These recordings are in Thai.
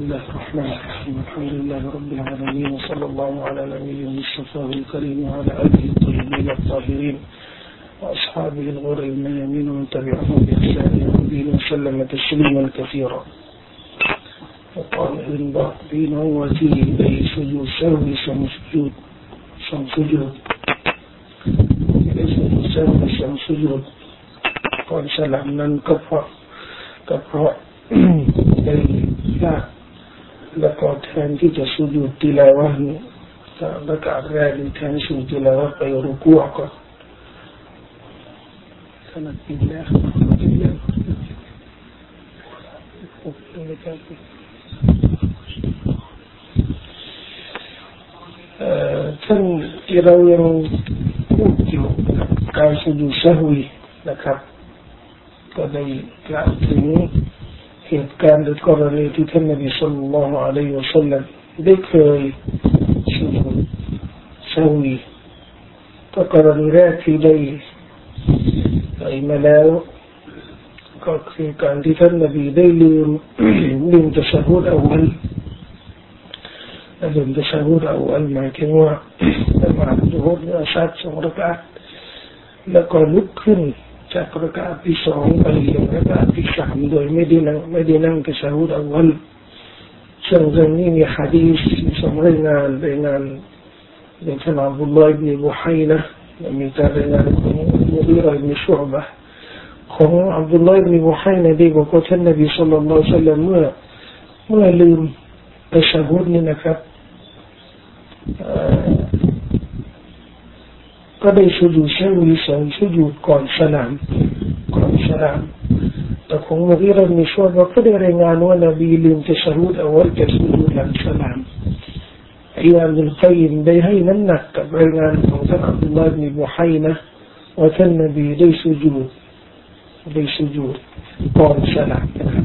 الله الرحمن الرحيم الحمد لله رب العالمين وصلى الله على نبينا المصطفى الكريم وعلى آله الطيبين الطاهرين وأصحابه الغر الميامين ومن تبعهم بإحسان إلى يوم الدين وسلم تسليما كثيرا. وقال ابن باطين وفيه أي سجود سهو سجود سجودก่อนสลับนั้นก็เพราะได้ยากแล้วก็แทนที่จะสุญูดติลาวะห์เนี่ยระกะแรกแทนสุญูดติลาวะห์ไปรุกูอ์ก่อนขณะที่แล้วท่านที่เรายังพูดอยู่กับการสุญูดซะฮวีนะครับก็ได้กล่าวถึงเหตุการณ์หรือกรณีที่ท่านนบีศ็อลลัลลอฮุอะลัยฮิวะซัลลัมได้เคยสุญูดซะฮวีก็กรณีแรกที่ได้มาแล้วก็คือการที่ท่านนบีได้ลืมตัชะฮูดอวัลลืมตัชะฮูดอวัลหมายถึงว่าละหมาดซุฮรเนี่ยสัก2รอกะอะห์แล้วก็ลุกขึ้นจากรากะอะห์ที่2ไปยังรากะอะห์ที่3โดยไม่ได้นั่งตัชะฮูดอวัลซึ่งเรื่องนี้มีหะดีษ2รายงานโดยท่านอับดุลลอฮ์อิบนุบุฮัยนะห์มีการรายงานของมุฆีเราะห์อิบนุชุอ์บะห์ของอับดุลลอฮ์อิบนุบุฮัยนะห์ได้บอกว่าท่านนบีศ็อลลัลลอฮุอะลัยฮิวะซัลลัมเมื่อลืมตัชะฮูดนี่นะครับก็ได้สุญูดซะฮวี2สุญูดก่อนสลามแต่ของมุฆีเราะห์อิบนุชุอ์บะห์ก็ได้รายงานว่านบีลืมตัชะฮูดอวัลกับสุญูดหลังสลามอิมามอิบนุลกัยยิมได้ให้น้ำหนักกับรายงานของท่านอับดุลลอฮ์อิบนุบุฮัยนะห์ว่าท่านนบีได้สุญูดก่อนสลามนะครับ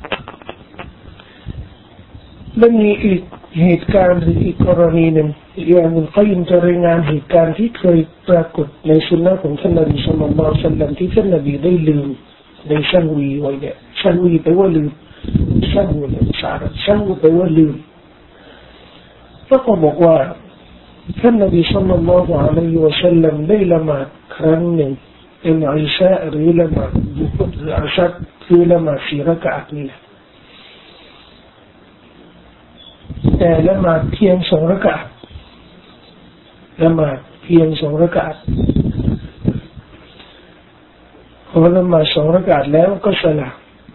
และมีอีกเหตุการณ์หรืออีกกรณีหนึ่งอิมามอิบนุลกัยยิมจะรายงานเหตุการณ์ที่เคยปรากฏในสุนนะของท่านนบีศ็อลลัลลอฮุอะลัยฮิวะซัลลัมที่ท่านนบีได้ลืมในซะฮวีไว้เนี่ยซะฮวีแปลว่าลืมซะฮวีซะฮวีแปลว่าลืมแล้วก็บอกว่าท่านนบีศ็อลลัลลอฮุอะลัยฮิวะซัลลัมได้ละหมาดครั้งหนึ่งเป็นอิชาหรือละหมาดดุฮ์หรืออัชรคือละหมาด4รากะอะห์นี่แหละแต่ละหมาดเพียง2รากะอะห์ละหมาดเพียง2รากะอะห์พอละหมาด2รากะอะห์แล้วก็สลาม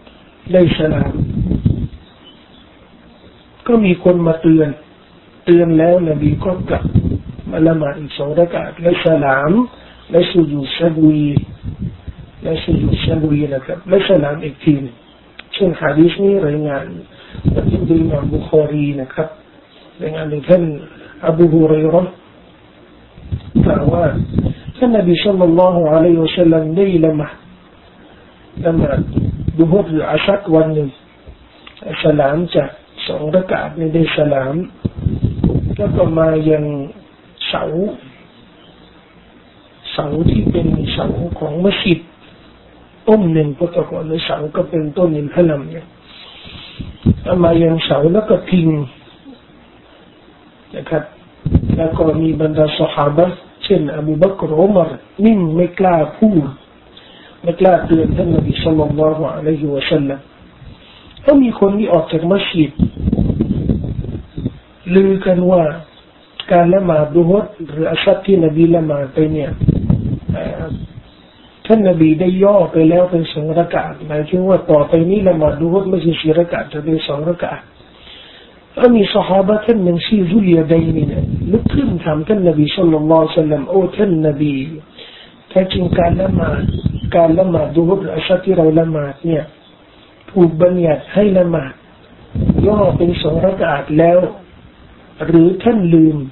ก็มีคนมาเตือนแล้วนบีก็กลับมาละหมาดอีก2รากะอะห์และสลามและสุญูดซะฮวีนะครับและสลามอีกทีซึ่งหะดีษนี้รายงานโดยอิหม่ามบุคอรีนะครับรายงานโดยท่านอบูฮุรัยเราะห์กล่าวว่าท่านนบีศ็อลลัลลอฮุอะลัยฮิวะซัลลัมได้ละหมาดดุฮ์หรืออัชรวันหนึ่งสลามจาก2รากะอะห์นี้ได้สลามแล้วก็มายังเสาที่เป็นเสาของมัสยิดต้นหนึ่งเพราะก่อนในเสาก็เป็นต้นอินทลัมเนี่ยมายังเสาแล้วก็พิงนะครับแล้วก็มีบรรดาซอฮาบะห์เช่นอบูบักรอุมัรนิ่งไม่กล้าพูดไม่กล้าเตือนท่านนบีศ็อลลัลลอฮุอะลัยฮิวะซัลลัมก็มีคนที่ออกจากมัสยิดลือกันว่าการละหมาดดุฮ์หรืออัชรที่นบีละหมาดไปเนี่ยท่านนบีได้ย่อไปแล้วเป็น2รากะอะห์หมายถึงว่าต่อไปนี้ละหมาดดุฮ์ไม่ใช่4รากะอะห์จะเป็น2รากะอะห์แล้วมีซอฮาบะห์ท่านหนึ่งชื่อซุลยาดัยน์เนี่ยลุกขึ้นถามท่านนบีศ็อลลัลลอฮุอะลัยฮิวะซัลลัมโอ้ท่านนบีแท้จริงการละหมาดดุฮ์หรืออัชรที่เราละหมาดเนี่ยถูกบัญญัติให้ละหมาดย่อเป็น2รากะอะห์แล้วหรือท่านลืม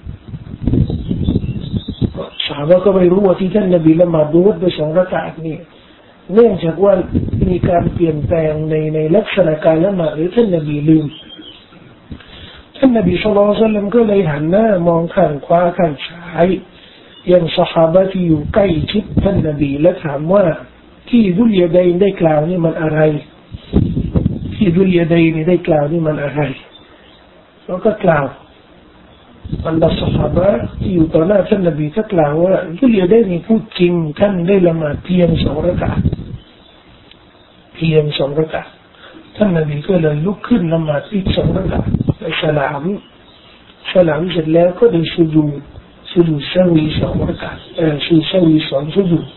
ซอฮาบะห์ก็ไม่รู้ว่าที่ท่านนบีละหมาดดุฮ์ด้วย2รากะอะห์นี่เนื่องจากว่ามีการเปลี่ยนแปลงในลักษณะการละหมาดหรือท่านนบีลืมท่านนบีศ็อลลัลลอฮุอะลัยฮิวะซัลลัมก็เลยหันหน้ามองข้างขวาข้างซ้ายยังซอฮาบะห์ที่อยู่ใกล้ชิดท่านนบีและถามว่าที่ซุลยาดัยน์ได้กล่าวนี่มันอะไรที่ดุลยาดัยนี่ได้กล่าวนี่มันอะไรแล้วก็กล่าวบรรดาซอฮาบะห์ที่อยู่ต่อหน้าท่านนบีก็กล่าวว่าดุลยาดัยนี่พูดจริงท่านได้ละหมาดเพียง2 เราะกาอะห์เพียง2 เราะกาอะห์ท่านนบีก็เลยลุกขึ้นละหมาดอีก2 เราะกาอะห์และสลามเสร็จแล้วก็ได้สุญูดซะวี2 เราะกาอะห์สุญูดซะวี2สุญูด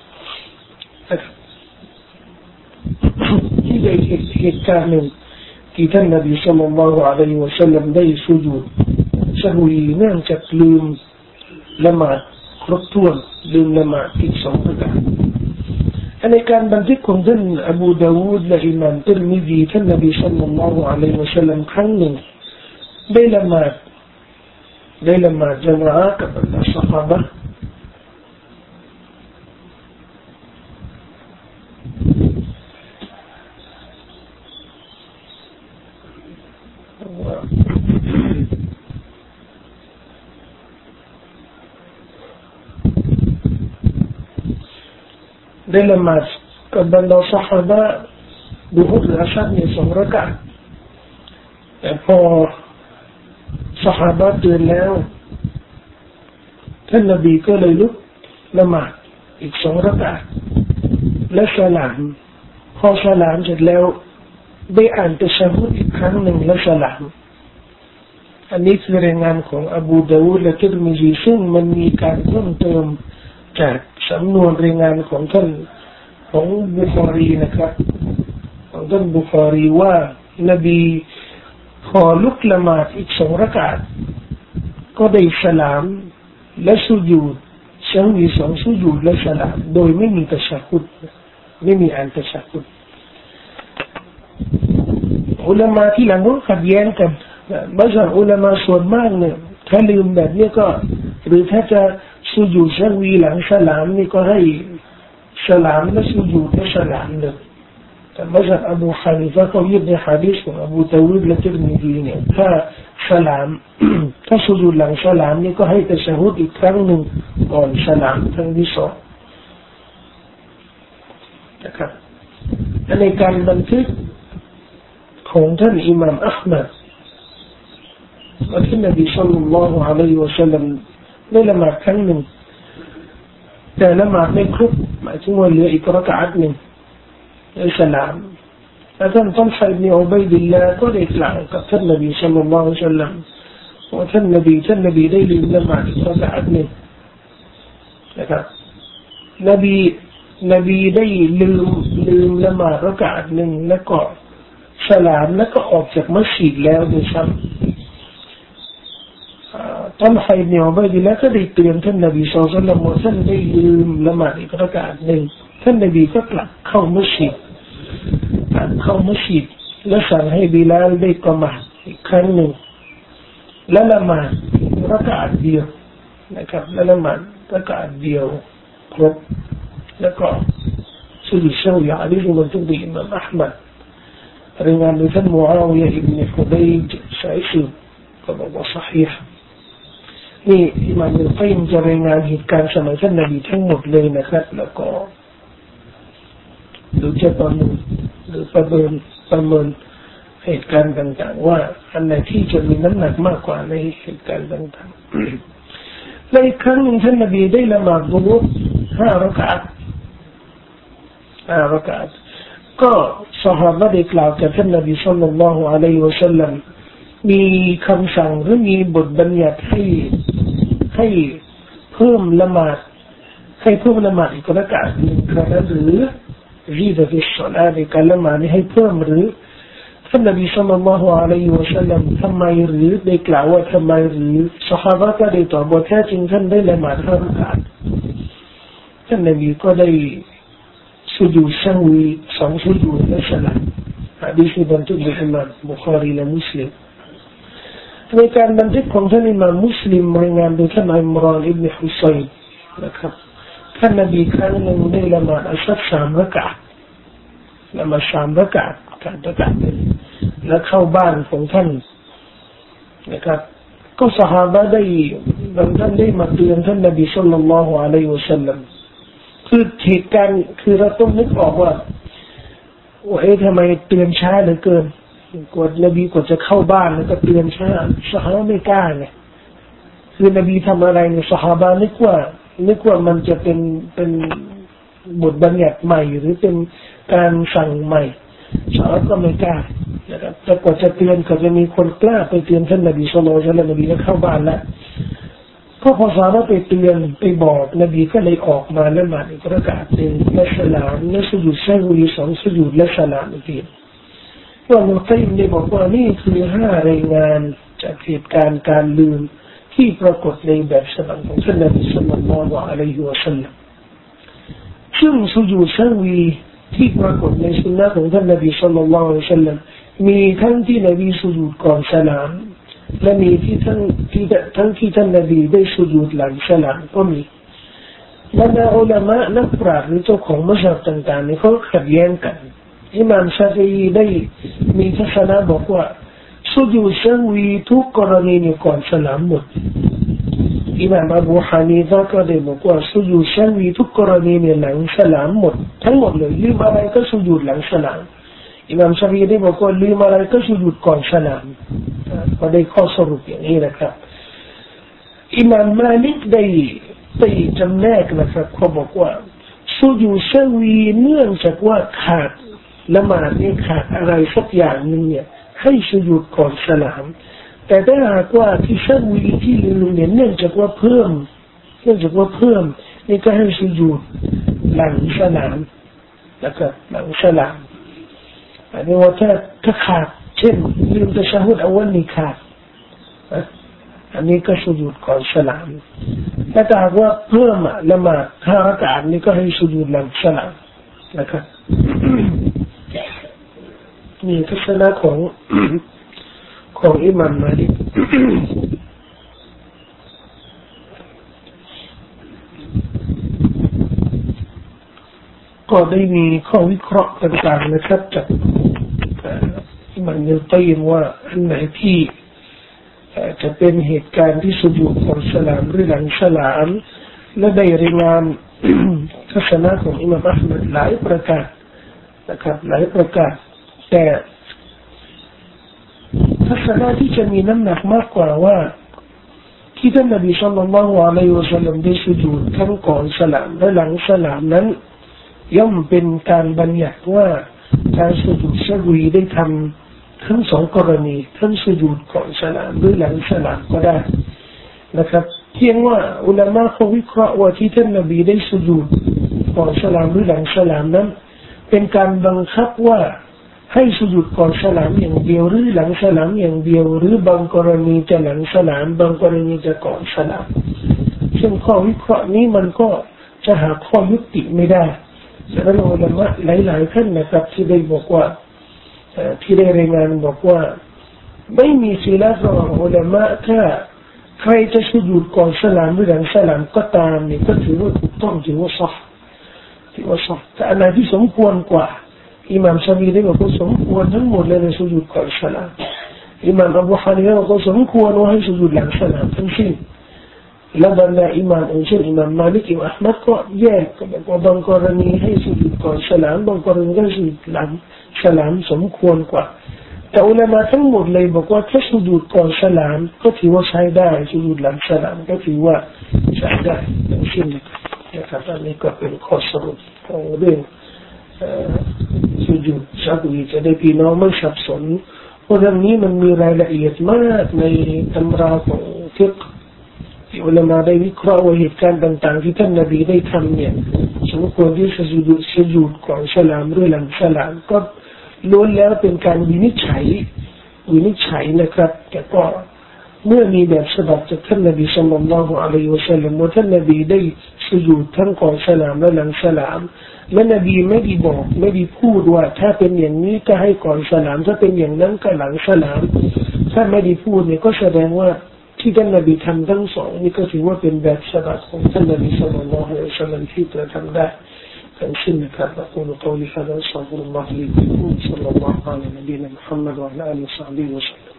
ที่ได้เหตุการณ์หนึ่งที่ท่านนบีศ็อลลัลลอฮุอะลัยฮิวะซัลลัมได้สุญูดซะวีเนื่องจากลืมละหมาดครบถ้วนลืมละหมาดอีก2 เราะกาอะห์ในการบันทึกของท่านอบูดาวูดและอิหม่ามติรมิซีท่านนบีศ็อลลัลลอฮุอะลัยฮิวะซัลลัมครั้งหนึ่งได้ละหมาดญะมาอะห์กับบรรดาซอฮาบะห์ได้ละหมาดกับบรรดาซอฮาบะห์ดูฮุรและอัชรใน2 เราะกาอะห์แต่พอซอฮาบะห์ตื่นแล้วท่านนบีก็เลยลุกละหมาดอีก2 เราะกาอะห์และสลามพอสลามเสร็จแล้วได้อ่านตะชะฮุดอีกครั้งหนึ่งและสลามอันนี้คือรายงานของอบูดาวูดและติรมิซีซึ่งมันมีการเพิ่มเติมจากสำนวนรายงานของท่านของบุคอรีนะครับของท่านบุคอรีว่านบีพอลุกละหมาดอีก2 เราะกาอะห์ก็ได้สลามและสุญูดซะวี2สุญูดและสลามโดยไม่มีตะชะฮุดไม่มีอ่านตะชะฮุดอุลามะที่หลังก็ขัดแย้งกันบางอุลามะส่วนมากเนี่ยถ้าลืมแบบนี้ก็หรือถ้าจะสุญูดซะวีหลังสลามนี่ก็ให้สลามและสุญูดและสลามเลยแต่บางอบูฮานิฟะเขายึดในหะดีษของอบูดาวูดและติรมิซีเนี่ยถ้าสลามถ้าสุญูดหลังสลามนี่ก็ให้ตะชะฮุดอีกครั้งหนึ่งก่อนสลามครั้งที่2นะครับในการบันทึกของท่านอิหม่ามอะห์มัดว่าท่านนบีศ็อลลัลลอฮุอะลัยฮิวะซัลลัมได้ละหมาดครั้งหนึ่งแต่ละหมาดไม่ครบหมายถึงว่าเหลืออีกเราะกาอะห์หนึ่งและสลามและท่านตัลฮะอิบนุอุบัยดิลลาห์ก็ได้กล่าวกับท่านนบีศ็อลลัลลอฮุอะลัยฮิวะซัลลัมว่าท่านนบีได้ลืมละหมาดอีกเราะกาอะห์หนึ่งนะครับนบีได้ลืมละหมาดเราะกาอะห์หนึ่งแล้วก็สลามแล้วก็ออกจากมัสยิดแล้วด้วยซ้ำตัลฮะอิบนุอุบัยดิลลาห์ก็ได้เตือนท่านนบีศ็อลลัลลอฮุอะลัยฮิวะซัลลัมว่าท่านได้ลืมละหมาดอีกเราะกาอะห์หนึ่งท่านนบีก็กลับเข้ามัสยิดและสั่งให้บิลาลได้กะมาอีกครั้งหนึ่งและละหมาดเราะกาอะห์เดียวนะครับและละหมาดเราะกาอะห์เดียวครบแล้วก็สุญูดซะวีอะลัยฮิมันตุกอิหม่ามอะห์มัดรายงานโดยท่านมูอาวิยะห์อิบนุฮุบัยจสายสืบก็บอกว่า صحيح นี่อิหม่ามอิบนุกัยยิมจะรายงานเหตุการณ์สมัยท่านนบีทั้งหมดเลยนะครับแล้วก็ดูจะประเมินหรือประเมินเหตุการณ์ต่างๆว่าอันไหนที่จะมีน้ำหนักมากกว่าในเหตุการณ์ต่างๆในครั้งหนึ่งท่านนบีได้ละหมาดซุฮร5 เราะกาอะห์ก็ซอฮาบะห์ได้กล่าวกับท่านนบีศ็อลลัลลอฮุอะลัยฮิวะซัลลัมมีคำสั่งหรือมีบทบัญญัติให้เพิ่มละหมาดอีกเราะกาอะห์หนึ่งครั้งหรือรีดะฟิศศอลาในการละหมาดให้เพิ่มหรือท่านนบีศ็อลลัลลอฮุอะลัยฮิวะซัลลัมทำไมหรือได้กล่าวว่าทำไมหรือซอฮาบะห์ก็ได้ตอบว่าแท้จริงท่านได้ละหมาด5 เราะกาอะห์ท่านนบีก็ได้สุญูดซะวี2สุญูดและสลามหะดีษบันทึกโดยอิหม่ามบุคอรีและมุสลิมในการบันทึกของท่านอิหม่ามมุสลิมรายงานโดยท่านอิมรานอิบนุฮุซัยน์นะครับท่านนบีครั้งหนึ่งได้ละหมาดอัชร3 เราะกาอะห์ละหมาด3 เราะกาอะห์การละกาอะห์หนึ่งแล้วเข้าบ้านของท่านนะครับก็ซอฮาบะห์บางท่านได้มาเตือนท่านนบีศ็อลลัลลอฮุอะลัยฮิวะซัลลัมคือเหตุการณ์คือเราต้องนึกออกว่าทำไมเตือนช้าเหลือเกินกว่านบีกว่าจะเข้าบ้านแล้วก็เตือนซอฮาบะห์ไม่กล้าไงคือนบีทำอะไรเนี่ยซอฮาบะห์นึกว่ามันจะเป็นบทบัญญัติใหม่หรือเป็นการสั่งใหม่ซอฮาบะห์ก็ไม่กล้านะครับแต่กว่าจะเตือนก็จะมีคนกล้าไปเตือนท่านนบีศ็อลลัลลอฮุอะลัยฮิวะซัลลัมนบีก็เข้าบ้านแล้วก็พอซอฮาบะห์ไปเตือนไปบอกนบีก็เลยออกมาละหมาดอีกรอกะอะห์นึงและสลามและสุญูดซะฮวี2สุญูดและสลามอีกทีว่ามุตัยได้บอกว่านี่คือ5รายงานจากเหตุการณ์การลืมที่ปรากฏในแบบฉบับของท่านนบีศ็อลลัลลอฮุอะลัยฮิวะซัลลัมซึ่งสุญูดซะฮวีที่ปรากฏในสุนนะของท่านนบีศ็อลลัลลอฮุอะลัยฮิวะซัลลัมมีทั้งที่นบีสุญูดก่อนสลามและมีที่ทั้งที่ท่านนบีได้สุญูดหลังสลามก็มีบรรดาอุลามะนักปราชญ์หรือเจ้าของมัซฮับต่างๆนี่เขาขัดแย้งกันอิหม่ามชาฟิอีได้มีทัศนะบอกว่าสุญูดซะฮวีทุกกรณีนี่ก่อนสลามหมดอิหม่ามอบูฮานีฟะก็ได้บอกว่าสุญูดซะฮวีทุกกรณีนี่หลังสลามหมดทั้งหมดเลยลืมอะไรก็สุญูดหลังสลามอิหม่ามชาฟิอีได้บอกว่าลืมอะไรก็สุญูดก่อนสลามก็ได้ข้อสรุปอย่างนี้นะครับอิหม่ามมาลิกได้จำแนกนะครับเขาบอกว่าสุญูดซะฮวีเนื่องจากว่าขาดละหมาดนี่ขาดอะไรสักอย่างนึงเนี่ยให้สุญูดก่อนสลามแต่ถ้าหากว่าที่ซะฮวีที่ลืมเนี่ยเนื่องจากว่าเพิ่มนี่ก็ให้สุญูดหลังสลามนะครับหลังสลามอันนี้ว่าถ้าขาดเช่นลืมตะชะฮุดเอาวันนี้ขาดอันนี้ก็สุญูดก่อนสลามแต่ถ้าหากว่าเพิ่มละหมาด5รอกะอะห์นี่ก็ให้สุญูดหลังสลามนะครับนี่ทัศนะของอิหม่ามมาลิกก็ได้มีข้อวิเคราะห์ต่างๆนะครับจากอิหม่ามอิบนุตัยยิมว่าอันไหนที่จะเป็นเหตุการณ์ที่สุญูดก่อนสลามหรือหลังสลามและได้รายงานทัศนะของอิหม่ามอะห์มัดหลายประการนะครับหลายประการแต่ทัศนะที่จะมีน้ำหนักมากกว่าว่าที่ท่านนบีศ็อลลัลลอฮุอะลัยฮิวะซัลลัมได้สุญูดทั้งก่อนสลามและหลังสลามนั้นย่อมเป็นการบัญญัติว่าการสุญูดซะฮวีได้ทำทั้งสองกรณีทั้งสุญูดก่อนสลามหรือหลังสลามก็ได้นะครับเพียงว่าอุลามะเขาวิเคราะห์ว่าที่ท่านนบีได้สุญูดก่อนสลามหรือหลังสลามนั้นเป็นการบังคับว่าให้สุญูดก่อนสลามอย่างเดียวหรือหลังสลามอย่างเดียวหรือบางกรณีจะหลังสลามบางกรณีจะก่อนสลามซึ่งข้อวิเคราะห์นี้มันก็จะหาข้อยุติไม่ได้ฉะนั้นอุลามะหลายๆท่านนะครับที่ได้บอกว่าที่ได้รายงานบอกว่าไม่มีศิลาฟระหว่างอุลามะถ้าใครจะสุญูดก่อนสลามหรือหลังสลามก็ตามนี่ก็ถือว่าถูกต้องถือว่าศอฮ์แต่อันไหนที่สมควรกว่าอิหม่ามชาฟิอีได้บอกว่าสมควรทั้งหมดเลยในสุญูดก่อนสลามอิหม่ามอบูฮานีฟะบอกว่าสมควรว่าให้สุญูดหลังสลามทั้งสิ้นและบรรดาอิหม่ามอื่นเช่นอิหม่ามมาลิกอิหม่ามอะห์มัดก็แยกก็บอกว่าบางกรณีให้สุญูดก่อนสลามบางกรณีก็สุญูดหลังสลามสมควรกว่าแต่อุลามะทั้งหมดเลยบอกว่าถ้าสุญูดก่อนสลามก็ถือว่าใช้ได้สุญูดหลังสลามก็ถือว่าใช้ได้ทั้งสิ้นนะครับอันนี้ก็เป็นข้อสรุปของเรื่องสุญูดซะฮวีจะได้พี่น้องไม่สับสนเพราะเรื่องนี้มันมีรายละเอียดมากในตำราของฟิกห์ที่อุลามะได้วิเคราะห์ว่าเหตุการณ์ต่างๆที่ท่านนบีได้ทำเนี่ยสมควรที่จะสุญูดก่อนสลามหรือหลังสลามก็ล้วนแล้วเป็นการวินิจฉัยนะครับแต่ก็เมื่อมีแบบฉบับจากท่านนบีศ็อลลัลลอฮุอะลัยฮิวะซัลลัมว่าท่านนบีได้สุญูดทั้งก่อนสลามและหลังสลามและนบีไม่ได้พูดว่าถ้าเป็นอย่างนี้ก็ให้ก่อนสลามถ้าเป็นอย่างนั้นก็หลังสลามถ้าไม่ได้พูดเนี่ยก็แสดงว่าที่ท่านนบีทำทั้งสองนี่ก็ถือว่าเป็นแบบฉบับของท่านนบีศ็อลลัลลอฮุอะลัยฮิวะซัลลัมที่กระทำได้ทั้งสิ้นนะครับأقول قولي هذا وأستغفر الله لي ولكم صلى الله على نبينا محمد وعلى آله وصحبه وسلم